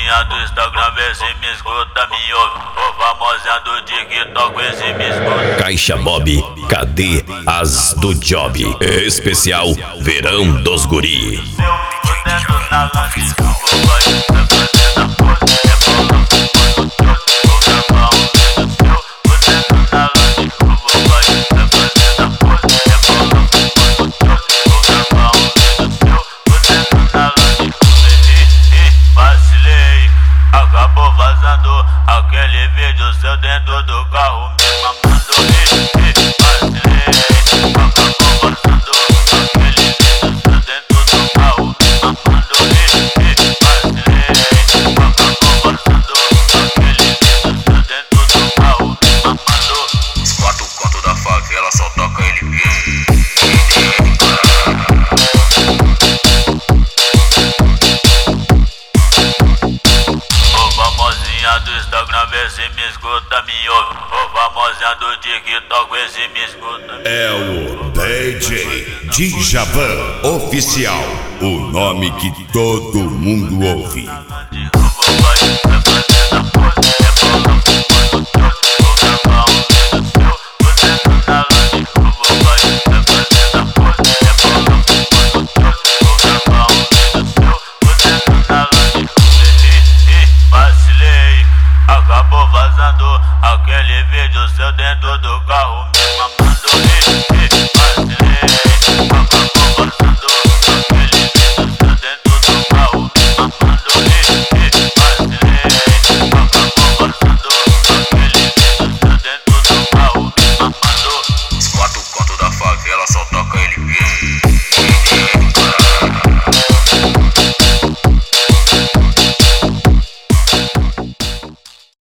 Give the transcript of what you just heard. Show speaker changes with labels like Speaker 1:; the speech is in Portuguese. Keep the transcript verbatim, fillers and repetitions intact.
Speaker 1: famosinha do Instagram, vê se me escuta, me ouve. Ô famosinha do TikTok, vê se me escuta.
Speaker 2: Caixa Bob, cadê as do job? Especial Verão dos Guri.
Speaker 1: Acabou vazando aquele vídeo seu dentro do carro me mamando. Vacilei, acabou vazando aquele vídeo seu dentro do carro me mamando. Vacilei, acabou vazando aquele vídeo seu dentro do carro me mamando.
Speaker 3: Os quatro cantos da favela só toca ele mesmo.
Speaker 1: Famosinha do Instagram, vê se me escuta, me ouve. Ô famosinha do TikTok, vê se me escuta.
Speaker 4: É o D J Djavan Oficial, o nome que todo mundo ouve.
Speaker 1: Acabou vazando aquele vídeo seu dentro do carro me mamando.